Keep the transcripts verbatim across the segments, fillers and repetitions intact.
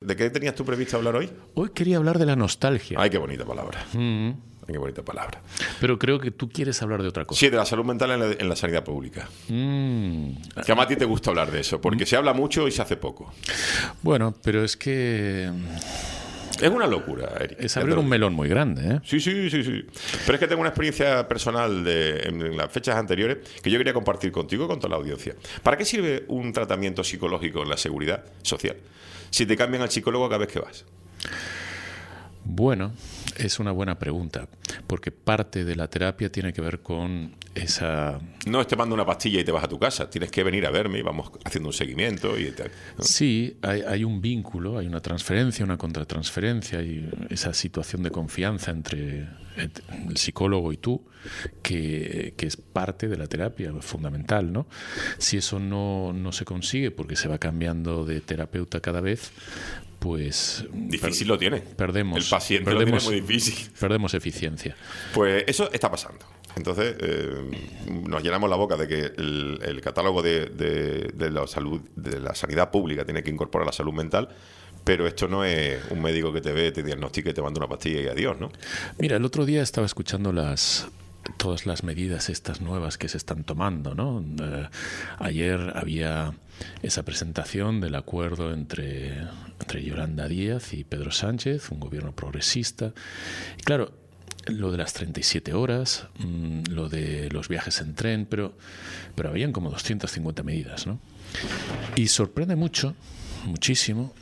¿De qué tenías tú previsto hablar hoy? Hoy quería hablar de la nostalgia. Ay, qué bonita palabra. Mm. Qué bonita palabra. Pero creo que tú quieres hablar de otra cosa. Sí, de la salud mental en la, en la sanidad pública. Mm. Que a ti te gusta hablar de eso, porque se habla mucho y se hace poco. Bueno, pero es que... Es una locura, Eric. Es abrir un melón muy grande, ¿eh? Sí, sí, sí, sí. Pero es que tengo una experiencia personal de, en las fechas anteriores que yo quería compartir contigo y con toda la audiencia. ¿Para qué sirve un tratamiento psicológico en la seguridad social si te cambian al psicólogo cada vez que vas? Bueno, es una buena pregunta, porque parte de la terapia tiene que ver con esa... No es te mando una pastilla y te vas a tu casa, tienes que venir a verme y vamos haciendo un seguimiento y tal, ¿no? Sí, hay, hay un vínculo, hay una transferencia, una contratransferencia, y esa situación de confianza entre el psicólogo y tú, que, que es parte de la terapia, fundamental, ¿no? Si eso no, no se consigue porque se va cambiando de terapeuta cada vez, pues... Difícil lo tiene. Perdemos, el paciente perdemos, lo tiene muy difícil. Perdemos eficiencia. Pues eso está pasando. Entonces, eh, nos llenamos la boca de que el, el catálogo de, de, de, la salud, de la sanidad pública tiene que incorporar la salud mental, pero esto no es un médico que te ve, te diagnostica y te manda una pastilla y adiós, ¿no? Mira, el otro día estaba escuchando las... todas las medidas estas nuevas que se están tomando, ¿no? Eh, ayer había esa presentación del acuerdo entre, entre Yolanda Díaz y Pedro Sánchez, un gobierno progresista. Y claro, lo de las treinta y siete horas, mmm, lo de los viajes en tren, pero, pero habían como doscientas cincuenta medidas, ¿no? Y sorprende mucho, muchísimo,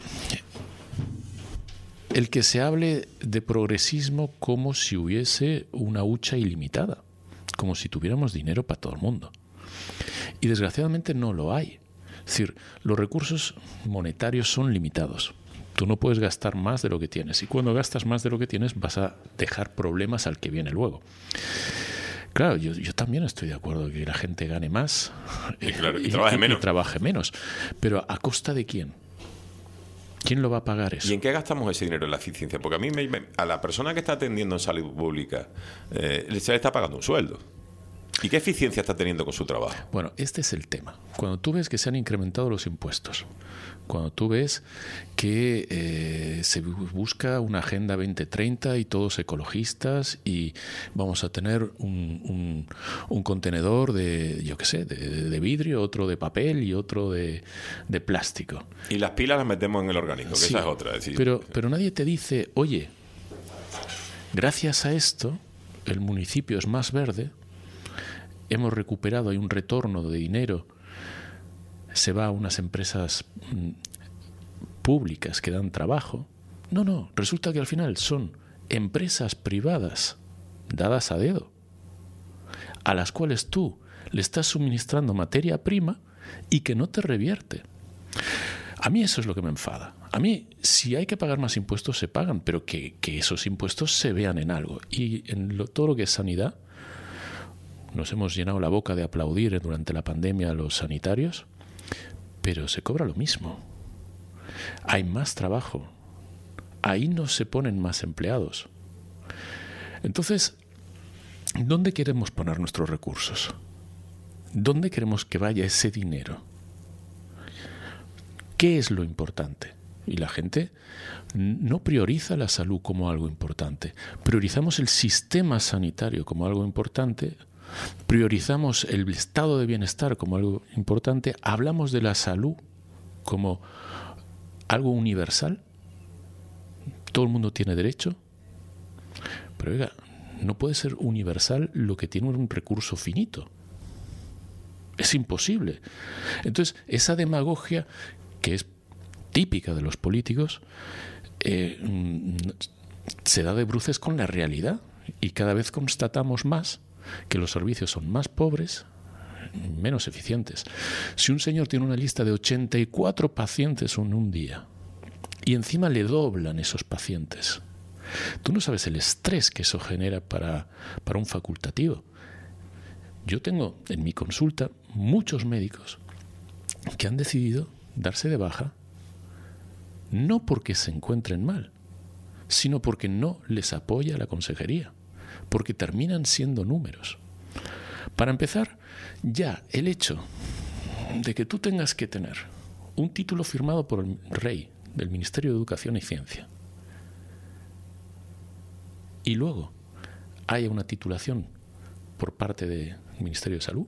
el que se hable de progresismo como si hubiese una hucha ilimitada, como si tuviéramos dinero para todo el mundo. Y desgraciadamente no lo hay. Es decir, los recursos monetarios son limitados. Tú no puedes gastar más de lo que tienes. Y cuando gastas más de lo que tienes vas a dejar problemas al que viene luego. Claro, yo, yo también estoy de acuerdo que la gente gane más y, claro, y, y, trabaje y, menos. y trabaje menos. Pero ¿a costa de quién? ¿Quién lo va a pagar eso? ¿Y en qué gastamos ese dinero en la eficiencia? Porque a mí, me, a la persona que está atendiendo en salud pública, eh, se le está pagando un sueldo. ¿Y qué eficiencia está teniendo con su trabajo? Bueno, este es el tema. Cuando tú ves que se han incrementado los impuestos, cuando tú ves que eh, se busca una Agenda veinte treinta y todos ecologistas y vamos a tener un, un, un contenedor de, yo qué sé, de, de vidrio, otro de papel y otro de, de plástico. Y las pilas las metemos en el orgánico, que sí, esa es otra. Es decir, pero, pero nadie te dice, oye, gracias a esto el municipio es más verde, hemos recuperado, hay un retorno de dinero, se va a unas empresas mm, públicas que dan trabajo. No, no, resulta que al final son empresas privadas dadas a dedo, a las cuales tú le estás suministrando materia prima y que no te revierte. A mí eso es lo que me enfada. A mí, si hay que pagar más impuestos, se pagan, pero que, que esos impuestos se vean en algo. Y en lo, todo lo que es sanidad, nos hemos llenado la boca de aplaudir durante la pandemia a los sanitarios, pero se cobra lo mismo. Hay más trabajo. Ahí no se ponen más empleados. Entonces, ¿dónde queremos poner nuestros recursos? ¿Dónde queremos que vaya ese dinero? ¿Qué es lo importante? Y la gente no prioriza la salud como algo importante. Priorizamos el sistema sanitario como algo importante. Priorizamos el estado de bienestar como algo importante. Hablamos de la salud como algo universal. Todo el mundo tiene derecho. Pero oiga, no puede ser universal lo que tiene un recurso finito. Es imposible. Entonces, esa demagogia que es típica de los políticos eh, se da de bruces con la realidad y cada vez constatamos más que los servicios son más pobres, menos eficientes. Si un señor tiene una lista de ochenta y cuatro pacientes en un día y encima le doblan esos pacientes, tú no sabes el estrés que eso genera para, para un facultativo. Yo tengo en mi consulta muchos médicos que han decidido darse de baja no porque se encuentren mal, sino porque no les apoya la consejería, porque terminan siendo números. Para empezar, ya el hecho de que tú tengas que tener un título firmado por el rey del Ministerio de Educación y Ciencia, y luego haya una titulación por parte del Ministerio de Salud.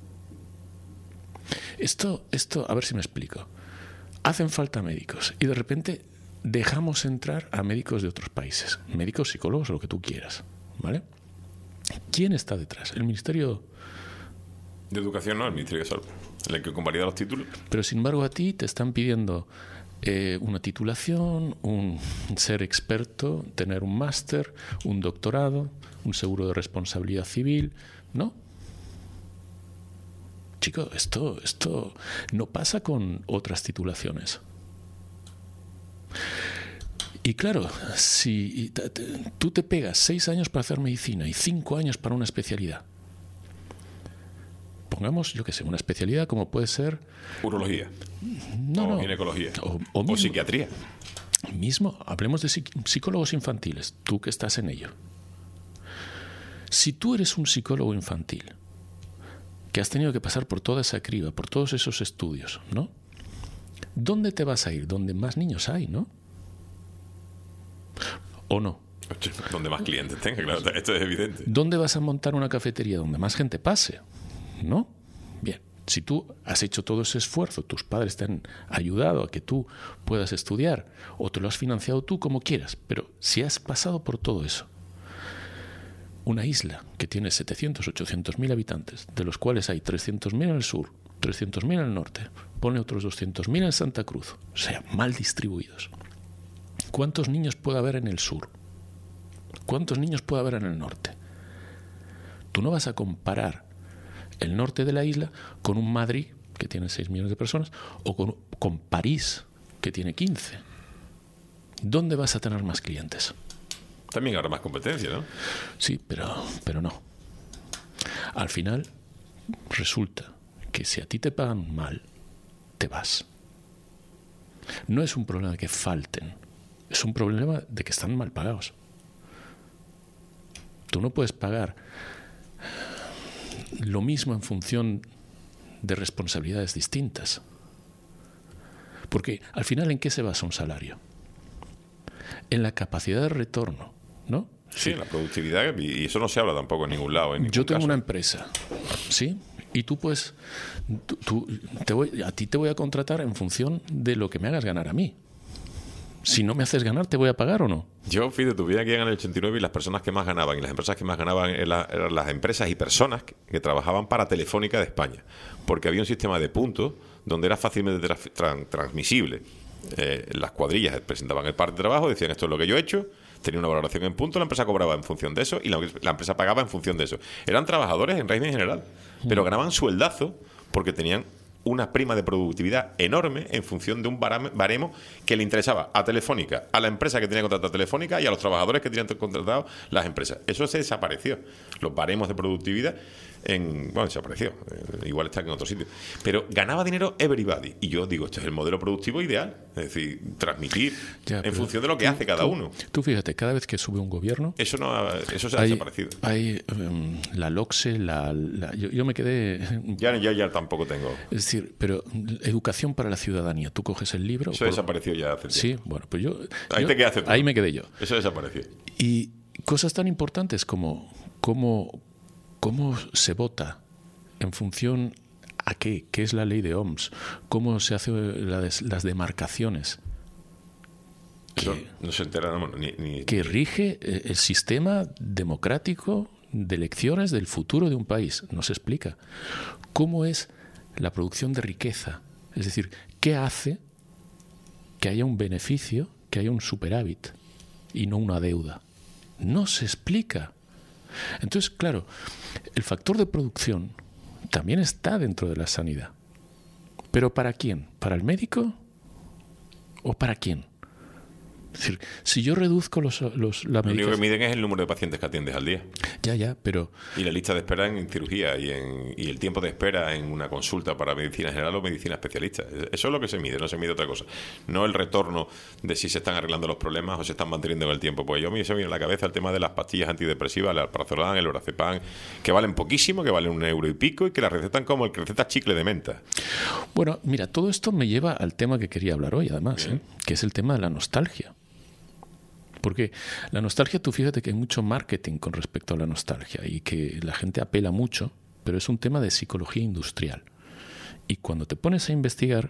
Esto, esto, a ver si me explico. Hacen falta médicos y de repente dejamos entrar a médicos de otros países, médicos, psicólogos, lo que tú quieras, ¿vale? ¿Quién está detrás? El Ministerio de Educación, no, el Ministerio de Salud, el que convalida los títulos. Pero sin embargo a ti te están pidiendo eh, una titulación, un ser experto, tener un máster, un doctorado, un seguro de responsabilidad civil, ¿no? Chico, esto, esto no pasa con otras titulaciones. Y claro, si tú te pegas seis años para hacer medicina y cinco años para una especialidad, pongamos, yo qué sé, una especialidad como puede ser... Urología. No, o no. ginecología. O, o, mismo, o psiquiatría. Mismo, hablemos de psicólogos infantiles, tú que estás en ello. Si tú eres un psicólogo infantil que has tenido que pasar por toda esa criba, por todos esos estudios, ¿no? ¿Dónde te vas a ir? Donde más niños hay, ¿no? ¿O no? Donde más clientes tenga, claro, esto es evidente. ¿Dónde vas a montar una cafetería? Donde más gente pase, ¿no? Bien, si tú has hecho todo ese esfuerzo, tus padres te han ayudado a que tú puedas estudiar, o te lo has financiado tú como quieras, pero si has pasado por todo eso, una isla que tiene setecientos, ochocientos mil habitantes, de los cuales hay trescientos mil en el sur, trescientos mil en el norte, pone otros doscientos mil en Santa Cruz, o sea, mal distribuidos. ¿Cuántos niños puede haber en el sur? ¿Cuántos niños puede haber en el norte? Tú no vas a comparar el norte de la isla con un Madrid, que tiene seis millones de personas, o con, con París, que tiene quince. ¿Dónde vas a tener más clientes? También habrá más competencia, ¿no? Sí, pero, pero no. Al final, resulta que si a ti te pagan mal, te vas. No es un problema de que falten, es un problema de que están mal pagados. Tú no puedes pagar lo mismo en función de responsabilidades distintas. Porque al final, ¿en qué se basa un salario? En la capacidad de retorno, ¿no? Sí, en la productividad, y eso no se habla tampoco en ningún lado. En ningún Yo tengo caso. una empresa, ¿sí? Y tú pues, tú, tú, te voy, a ti te voy a contratar en función de lo que me hagas ganar a mí. Si no me haces ganar, ¿te voy a pagar o no? Yo, fíjate, tuve aquí en el ochenta y nueve y las personas que más ganaban y las empresas que más ganaban eran, eran las empresas y personas que, que trabajaban para Telefónica de España. Porque había un sistema de puntos donde era fácilmente tra tra transmisible. Eh, las cuadrillas presentaban el par de trabajo, decían esto es lo que yo he hecho, tenía una valoración en puntos, la empresa cobraba en función de eso y la, la empresa pagaba en función de eso. Eran trabajadores en régimen general, pero ganaban sueldazo porque tenían una prima de productividad enorme en función de un baremo que le interesaba a Telefónica, a la empresa que tenía contratada Telefónica y a los trabajadores que tenían contratado las empresas. Eso se desapareció. Los baremos de productividad en, bueno, desapareció. Eh, igual está en otro sitio. Pero ganaba dinero everybody. Y yo digo, este es el modelo productivo ideal. Es decir, transmitir ya, en función de lo que tú, hace cada tú, uno. Tú fíjate, cada vez que sube un gobierno... Eso no ha, eso se ha hay, desaparecido. Hay um, la LOCSE, la, la, yo, yo me quedé... Ya, ya, ya tampoco tengo. Es decir, pero educación para la ciudadanía. Tú coges el libro... Eso por... desapareció ya hace tiempo. Sí, bueno, pues yo... Ahí yo, te quedaste tú. Ahí me quedé yo. Eso desapareció. Y cosas tan importantes como cómo, cómo se vota en función a qué, qué es la ley de Oms, cómo se hacen la des, las demarcaciones. Eso que, no se entera no, ni, ni... que rige el sistema democrático de elecciones del futuro de un país. No se explica. ¿Cómo es la producción de riqueza? Es decir, ¿qué hace que haya un beneficio, que haya un superávit y no una deuda? No se explica. Entonces, claro, el factor de producción también está dentro de la sanidad. ¿Pero para quién? ¿Para el médico? ¿O para quién? Es decir, si yo reduzco los, los, la Lo único medicación... que miden es el número de pacientes que atiendes al día. Ya, ya, pero... Y la lista de espera en cirugía y, en, y el tiempo de espera en una consulta para medicina general o medicina especialista. Eso es lo que se mide, no se mide otra cosa. No el retorno de si se están arreglando los problemas o se están manteniendo en el tiempo. Pues yo me se me viene a la cabeza el tema de las pastillas antidepresivas, el alprazolam, el lorazepam, que valen poquísimo, que valen un euro y pico y que las recetan como el que receta chicle de menta. Bueno, mira, todo esto me lleva al tema que quería hablar hoy, además, ¿eh? Que es el tema de la nostalgia. Porque la nostalgia, tú fíjate que hay mucho marketing con respecto a la nostalgia y que la gente apela mucho, pero es un tema de psicología industrial. Y cuando te pones a investigar,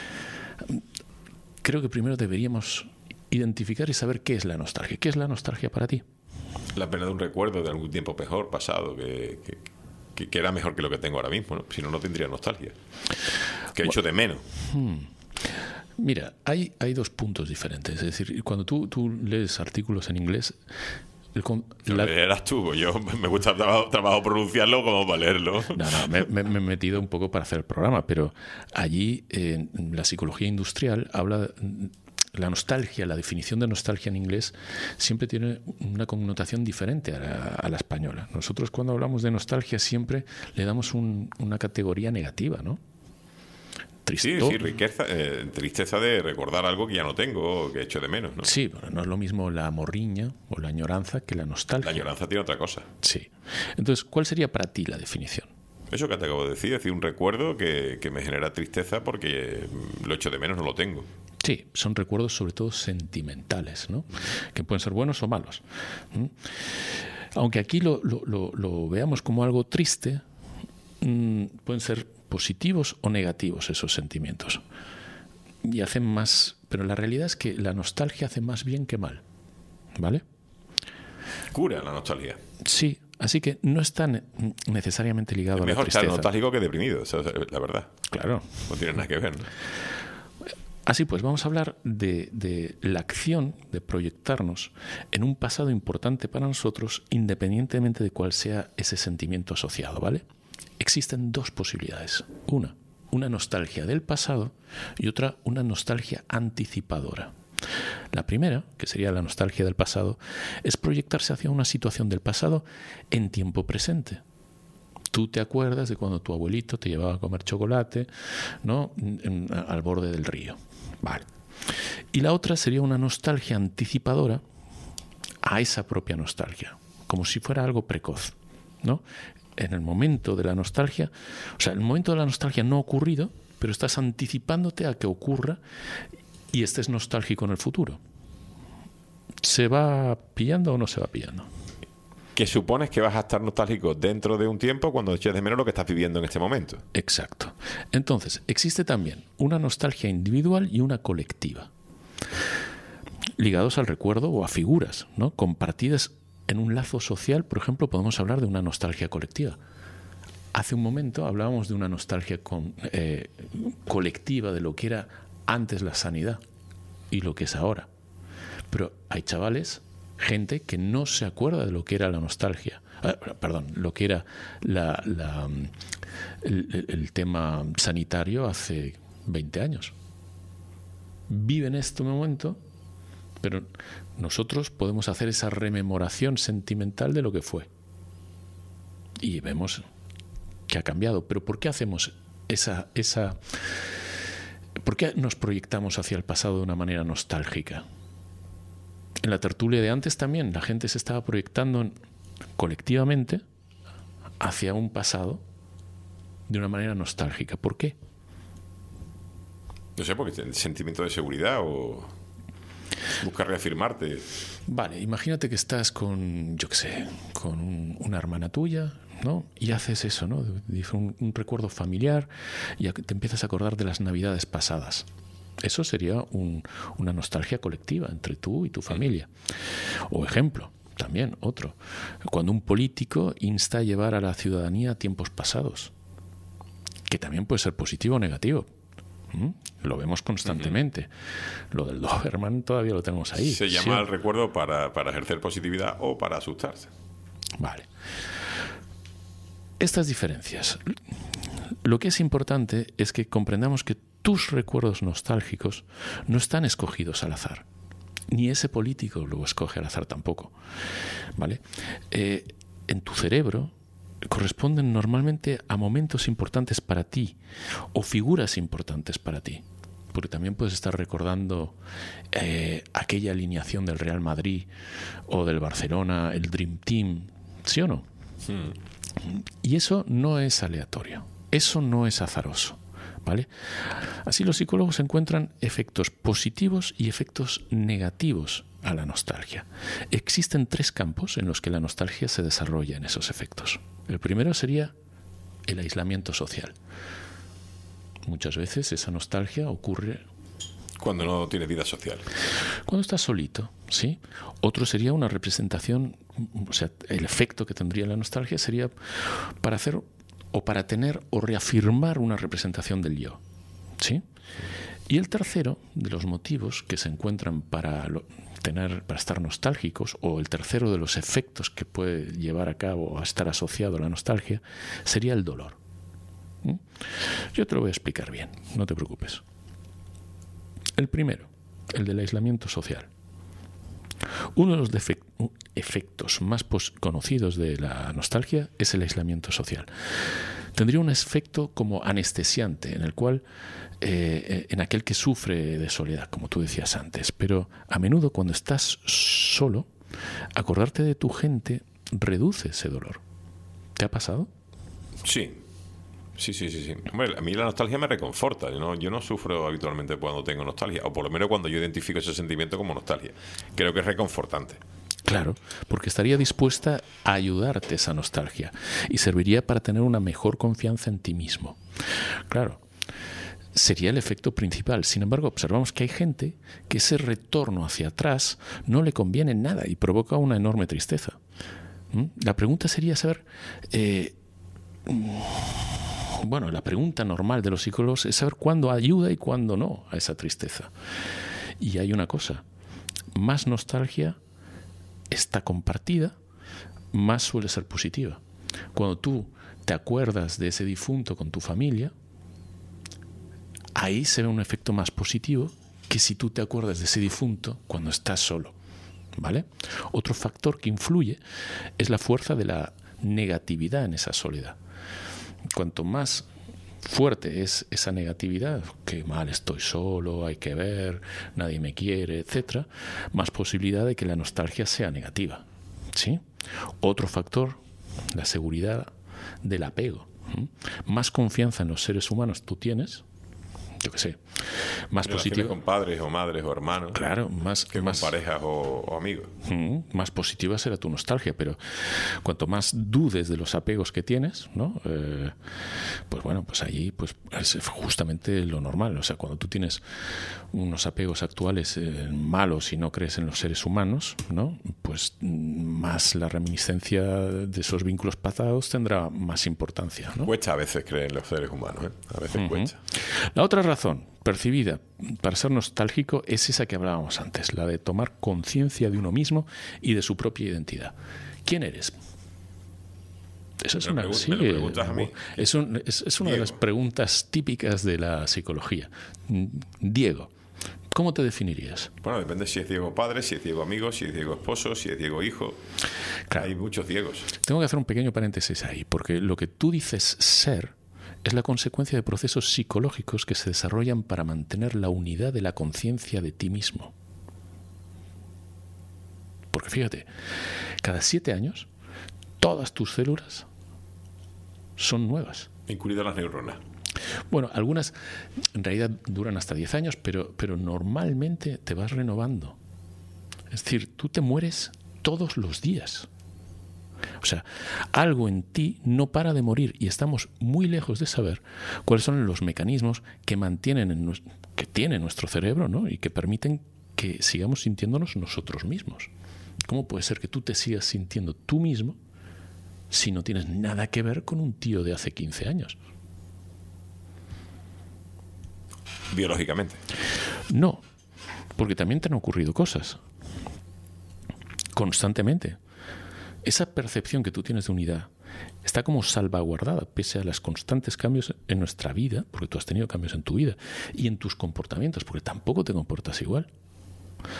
creo que primero deberíamos identificar y saber qué es la nostalgia. ¿Qué es la nostalgia para ti? La pena de un recuerdo de algún tiempo mejor, pasado, que, que, que, que era mejor que lo que tengo ahora mismo, ¿no? Si no, no tendría nostalgia. Que he hecho de menos. Hmm. Mira, hay, hay dos puntos diferentes. Es decir, cuando tú, tú lees artículos en inglés... El con, la... Eras tú, yo me gusta trabajo, trabajo pronunciarlo como para leerlo. No, no, me, me, me he metido un poco para hacer el programa, pero allí eh, la psicología industrial habla... La nostalgia, la definición de nostalgia en inglés siempre tiene una connotación diferente a la, a la española. Nosotros cuando hablamos de nostalgia siempre le damos un, una categoría negativa, ¿no? Sí, sí, riqueza, eh, tristeza de recordar algo que ya no tengo o que he hecho de menos, ¿no? Sí, pero no es lo mismo la morriña o la añoranza que la nostalgia. La añoranza tiene otra cosa. Sí. Entonces, ¿cuál sería para ti la definición? Eso que te acabo de decir, es decir, un recuerdo que, que me genera tristeza porque lo echo de menos, no lo tengo. Sí, son recuerdos sobre todo sentimentales, ¿no? Que pueden ser buenos o malos. ¿Mm? Aunque aquí lo, lo, lo, lo veamos como algo triste, mmm, pueden ser positivos o negativos esos sentimientos. Y hacen más... Pero la realidad es que la nostalgia hace más bien que mal, ¿vale? Cura la nostalgia. Sí, así que no está necesariamente ligado es a la mejor tristeza. estar nostálgico que deprimido, esa es la verdad. Claro. No tiene nada que ver, ¿no? Así pues, vamos a hablar de, de la acción de proyectarnos en un pasado importante para nosotros, independientemente de cuál sea ese sentimiento asociado, ¿vale? Existen dos posibilidades. Una, una nostalgia del pasado y otra, una nostalgia anticipadora. La primera, que sería la nostalgia del pasado, es proyectarse hacia una situación del pasado en tiempo presente. Tú te acuerdas de cuando tu abuelito te llevaba a comer chocolate, ¿no? En, en, al borde del río. Vale. Y la otra sería una nostalgia anticipadora a esa propia nostalgia, como si fuera algo precoz, ¿no? En el momento de la nostalgia, o sea, el momento de la nostalgia no ha ocurrido, pero estás anticipándote a que ocurra y estés nostálgico en el futuro. ¿Se va pillando o no se va pillando? Que supones que vas a estar nostálgico dentro de un tiempo cuando eches de menos lo que estás viviendo en este momento. Exacto. Entonces, existe también una nostalgia individual y una colectiva, ligados al recuerdo o a figuras, ¿no? Compartidas en un lazo social. Por ejemplo, podemos hablar de una nostalgia colectiva. Hace un momento hablábamos de una nostalgia con, eh, colectiva de lo que era antes la sanidad y lo que es ahora. Pero hay chavales, gente que no se acuerda de lo que era la nostalgia, eh, perdón, lo que era la, la, el, el tema sanitario hace veinte años. Viven este momento, pero nosotros podemos hacer esa rememoración sentimental de lo que fue. Y vemos que ha cambiado. Pero ¿por qué hacemos esa, esa... ¿Por qué nos proyectamos hacia el pasado de una manera nostálgica? En la tertulia de antes también la gente se estaba proyectando colectivamente hacia un pasado de una manera nostálgica. ¿Por qué? No sé, porque el sentimiento de seguridad o buscar reafirmarte. Vale, imagínate que estás con, yo qué sé, con un, una hermana tuya, ¿no? Y haces eso, ¿no? Dice un, un recuerdo familiar y te empiezas a acordar de las navidades pasadas. Eso sería un, una nostalgia colectiva entre tú y tu familia. O ejemplo, también otro, cuando un político insta a llevar a la ciudadanía a tiempos pasados, que también puede ser positivo o negativo. ¿Mm? Lo vemos constantemente. Uh-huh. Lo del Doberman todavía lo tenemos ahí. Se llama el recuerdo para, para ejercer positividad o para asustarse. Vale. Estas diferencias. Lo que es importante es que comprendamos que tus recuerdos nostálgicos no están escogidos al azar. Ni ese político lo escoge al azar tampoco, ¿vale? Eh, en tu cerebro corresponden normalmente a momentos importantes para ti o figuras importantes para ti. Porque también puedes estar recordando eh, aquella alineación del Real Madrid o del Barcelona, el Dream Team, ¿sí o no? Hmm. Y eso no es aleatorio, eso no es azaroso, ¿vale? Así los psicólogos encuentran efectos positivos y efectos negativos a la nostalgia. Existen tres campos en los que la nostalgia se desarrolla en esos efectos. El primero sería el aislamiento social. Muchas veces esa nostalgia ocurre cuando no tienes vida social. Cuando estás solito, ¿sí? Otro sería una representación, o sea, el efecto que tendría la nostalgia sería para hacer o para tener o reafirmar una representación del yo, ¿sí? Y el tercero de los motivos que se encuentran para lo, tener, para estar nostálgicos, o el tercero de los efectos que puede llevar a cabo a estar asociado a la nostalgia, sería el dolor. ¿Mm? Yo te lo voy a explicar bien, no te preocupes. El primero, el del aislamiento social. Uno de los efectos más conocidos de la nostalgia es el aislamiento social. Tendría un efecto como anestesiante, en el cual, eh, en aquel que sufre de soledad, como tú decías antes. Pero a menudo cuando estás solo, acordarte de tu gente reduce ese dolor. ¿Te ha pasado? Sí. Sí, sí, sí, sí. Hombre, a mí la nostalgia me reconforta. Yo no, yo no sufro habitualmente cuando tengo nostalgia, o por lo menos cuando yo identifico ese sentimiento como nostalgia. Creo que es reconfortante. Claro, porque estaría dispuesta a ayudarte esa nostalgia y serviría para tener una mejor confianza en ti mismo. Claro, sería el efecto principal. Sin embargo, observamos que hay gente que ese retorno hacia atrás no le conviene en nada y provoca una enorme tristeza. ¿Mm? La pregunta sería saber... Eh, Bueno, la pregunta normal de los psicólogos es saber cuándo ayuda y cuándo no a esa tristeza. Y hay una cosa, más nostalgia está compartida, más suele ser positiva. Cuando tú te acuerdas de ese difunto con tu familia, ahí se ve un efecto más positivo que si tú te acuerdas de ese difunto cuando estás solo, ¿vale? Otro factor que influye es la fuerza de la negatividad en esa soledad. Cuanto más fuerte es esa negatividad, que mal estoy solo, hay que ver, nadie me quiere, etcétera, más posibilidad de que la nostalgia sea negativa, ¿sí? Otro factor, la seguridad del apego. ¿Mm? Más confianza en los seres humanos tú tienes, yo qué sé, más positiva con padres o madres o hermanos, claro, más que más con parejas o, o amigos. Mm, más positiva será tu nostalgia, pero cuanto más dudes de los apegos que tienes, ¿no? Eh, pues bueno, pues allí pues es justamente lo normal. O sea, cuando tú tienes unos apegos actuales eh, malos y no crees en los seres humanos, ¿no? Pues más la reminiscencia de esos vínculos pasados tendrá más importancia, ¿no? Cuesta a veces creer en los seres humanos, ¿eh? A veces uh-huh. cuesta. La otra razón percibida para ser nostálgico es esa que hablábamos antes, la de tomar conciencia de uno mismo y de su propia identidad. ¿Quién eres? Esa es una, sí, es, un, es, es una de las preguntas típicas de la psicología. Diego, ¿cómo te definirías? Bueno, depende si es Diego padre, si es Diego amigo, si es Diego esposo, si es Diego hijo. Claro. Hay muchos Diegos. Tengo que hacer un pequeño paréntesis ahí, porque lo que tú dices ser es la consecuencia de procesos psicológicos que se desarrollan para mantener la unidad de la conciencia de ti mismo. Porque fíjate, cada siete años todas tus células son nuevas. Incluidas las neuronas. Bueno, algunas en realidad duran hasta diez años, pero, pero normalmente te vas renovando. Es decir, tú te mueres todos los días. O sea, algo en ti no para de morir y estamos muy lejos de saber cuáles son los mecanismos que mantienen en, que tiene nuestro cerebro, ¿no? Y que permiten que sigamos sintiéndonos nosotros mismos. ¿Cómo puede ser que tú te sigas sintiendo tú mismo si no tienes nada que ver con un tío de hace quince años? Biológicamente. No, porque también te han ocurrido cosas. Constantemente. Esa percepción que tú tienes de unidad está como salvaguardada pese a los constantes cambios en nuestra vida, porque tú has tenido cambios en tu vida, y en tus comportamientos, porque tampoco te comportas igual.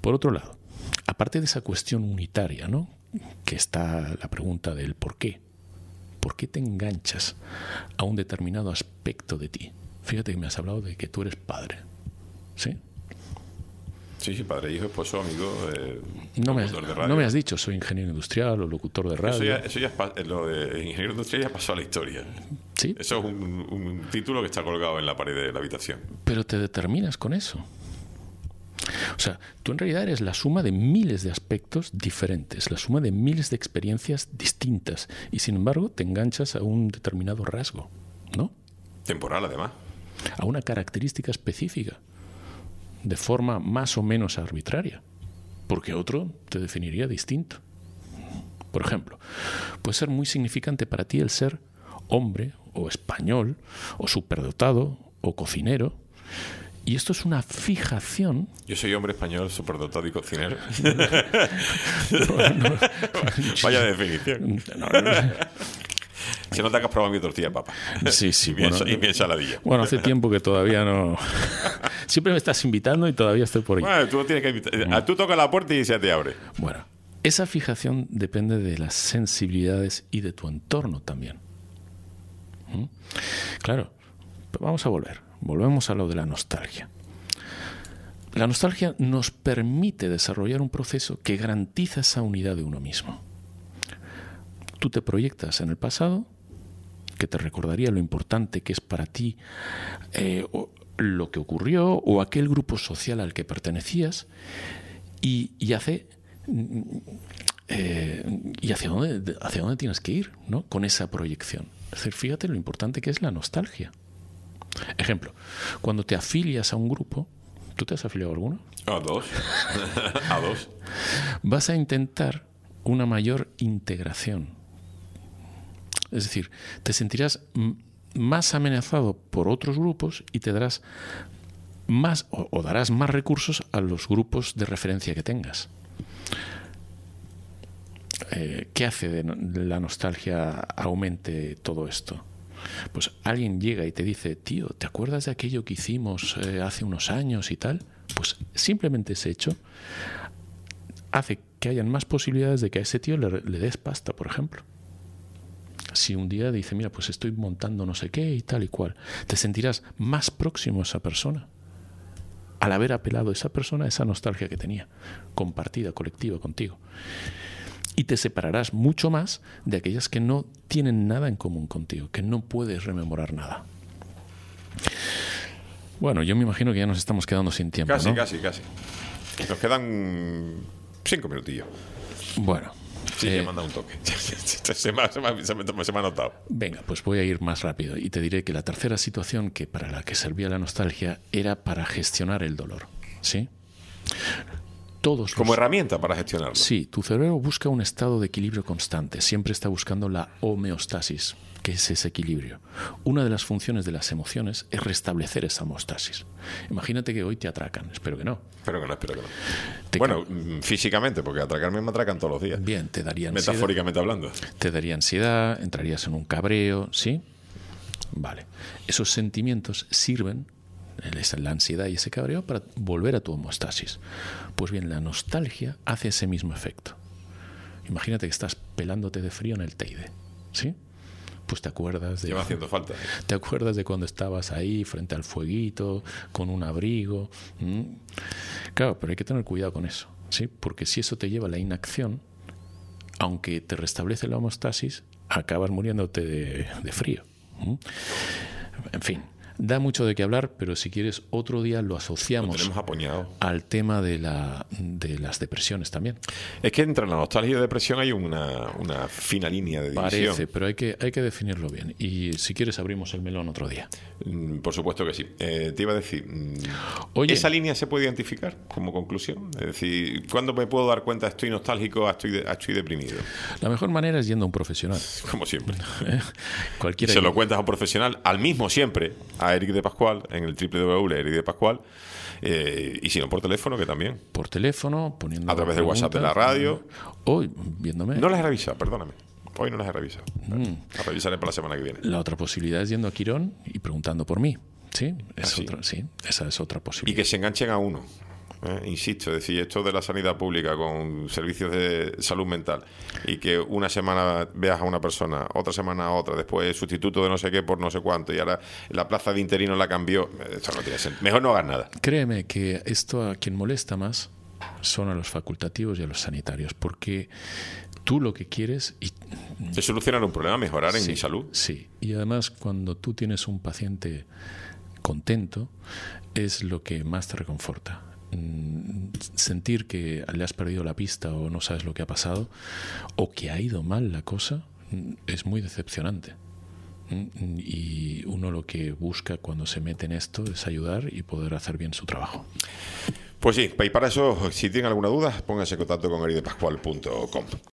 Por otro lado, aparte de esa cuestión unitaria, ¿no?, que está la pregunta del por qué. ¿Por qué te enganchas a un determinado aspecto de ti? Fíjate que me has hablado de que tú eres padre, ¿sí? Sí, sí, padre, hijo, esposo, amigo, eh, no, me, locutor de radio. no me has dicho, soy ingeniero industrial o locutor de radio. Eso ya, eso ya es, lo de ingeniero industrial ya pasó a la historia. Sí. Eso es un, un título que está colgado en la pared de la habitación. Pero te determinas con eso. O sea, tú en realidad eres la suma de miles de aspectos diferentes, la suma de miles de experiencias distintas, y sin embargo te enganchas a un determinado rasgo, ¿no? Temporal, además. A una característica específica, de forma más o menos arbitraria, porque otro te definiría distinto. Por ejemplo, puede ser muy significante para ti el ser hombre o español o superdotado o cocinero, y esto es una fijación. Yo soy hombre español, superdotado y cocinero. No, no. Vaya definición. No, no, no. Se nota que has probado mi tortilla de papa. Sí, sí. Y bien, Bueno, y bien saladilla. Bueno, hace tiempo que todavía no... Siempre me estás invitando y todavía estoy por ahí. Bueno, tú tienes que invitar. Tú tocas la puerta y se te abre. Bueno, esa fijación depende de las sensibilidades y de tu entorno también. ¿Mm? Claro, pero vamos a volver. Volvemos a lo de la nostalgia. La nostalgia nos permite desarrollar un proceso que garantiza esa unidad de uno mismo. Tú te proyectas en el pasado, que te recordaría lo importante que es para ti eh, o lo que ocurrió o aquel grupo social al que pertenecías, y, y hace eh, y hacia dónde hacia dónde tienes que ir, ¿no?, con esa proyección. Es decir, fíjate lo importante que es la nostalgia. Ejemplo, cuando te afilias a un grupo, ¿tú te has afiliado a alguno? A dos. A dos. Vas a intentar una mayor integración. Es decir, te sentirás m- más amenazado por otros grupos y te darás más o, o darás más recursos a los grupos de referencia que tengas. Eh, ¿Qué hace de, no, de la nostalgia aumente todo esto? Pues alguien llega y te dice, tío, ¿te acuerdas de aquello que hicimos eh, hace unos años y tal? Pues simplemente ese hecho hace que hayan más posibilidades de que a ese tío le, le des pasta, por ejemplo. Si un día dice, mira, pues estoy montando no sé qué y tal y cual, te sentirás más próximo a esa persona al haber apelado a esa persona a esa nostalgia que tenía, compartida, colectiva contigo. Y te separarás mucho más de aquellas que no tienen nada en común contigo, que no puedes rememorar nada. Bueno, yo me imagino que ya nos estamos quedando sin tiempo, Casi, ¿no? casi, casi. Nos quedan cinco minutillos. Bueno. Sí, eh, me manda un toque. se, me, se, me, se, me, se me ha notado. Venga, pues voy a ir más rápido y te diré que la tercera situación que para la que servía la nostalgia era para gestionar el dolor, ¿sí? Todos Como los... herramienta para gestionarlo. Sí, tu cerebro busca un estado de equilibrio constante, siempre está buscando la homeostasis, que es ese equilibrio. Una de las funciones de las emociones es restablecer esa homeostasis. Imagínate que hoy te atracan, espero que no. Espero que no, espero que no. Te bueno, ca- físicamente, porque atracarme me atracan todos los días. Bien, te daría ansiedad, Metafóricamente hablando. te daría ansiedad, entrarías en un cabreo, ¿sí? Vale. Esos sentimientos sirven, la ansiedad y ese cabreo, para volver a tu homeostasis. Pues bien, la nostalgia hace ese mismo efecto. Imagínate que estás pelándote de frío en el Teide, ¿sí? Pues te acuerdas de... Lleva haciendo falta. Te acuerdas de cuando estabas ahí frente al fueguito, con un abrigo. ¿Mm? Claro, pero hay que tener cuidado con eso, ¿sí? Porque si eso te lleva a la inacción, aunque te restablece la homeostasis, acabas muriéndote de, de frío. ¿Mm? En fin, da mucho de qué hablar, pero si quieres otro día lo asociamos Lo tenemos apuñado. al tema de, la, de las depresiones también. Es que entre la nostalgia y la depresión hay una, una fina línea de división. Parece, pero hay que, hay que definirlo bien. Y si quieres abrimos el melón otro día. Mm, Por supuesto que sí. Eh, te iba a decir, mm, Oye. ¿esa línea se puede identificar como conclusión? Es decir, ¿cuándo me puedo dar cuenta estoy nostálgico, estoy, de- estoy deprimido? La mejor manera es yendo a un profesional. Como siempre. Cualquiera Se lo cuentas a un profesional, al mismo siempre, a Eric de Pascual, en el doble u doble u doble u punto eric de pascual, eh, y si no por teléfono, que también. por teléfono, poniendo A través del WhatsApp de la radio. Hoy, viéndome. No las he revisado, perdóname. Hoy no las he revisado. Mm. Las revisaré para la semana que viene. La otra posibilidad es yendo a Quirón y preguntando por mí. ¿Sí? Es Ah, sí. otra, sí, esa es otra Y posibilidad. que se enganchen a uno. ¿eh? Insisto, es decir, esto de la sanidad pública con servicios de salud mental y que una semana veas a una persona, otra semana a otra, después sustituto de no sé qué por no sé cuánto y ahora la plaza de interino la cambió, esto no tiene sentido. Mejor no hagas nada. Créeme que esto a quien molesta más son a los facultativos y a los sanitarios, porque tú lo que quieres... Y, es solucionar un problema, mejorar en sí, mi salud. Sí, y además cuando tú tienes un paciente contento es lo que más te reconforta. Sentir que le has perdido la pista o no sabes lo que ha pasado o que ha ido mal la cosa es muy decepcionante. Y uno lo que busca cuando se mete en esto es ayudar y poder hacer bien su trabajo. Pues sí, y para eso, si tienen alguna duda, pónganse en contacto con eridepascual punto com.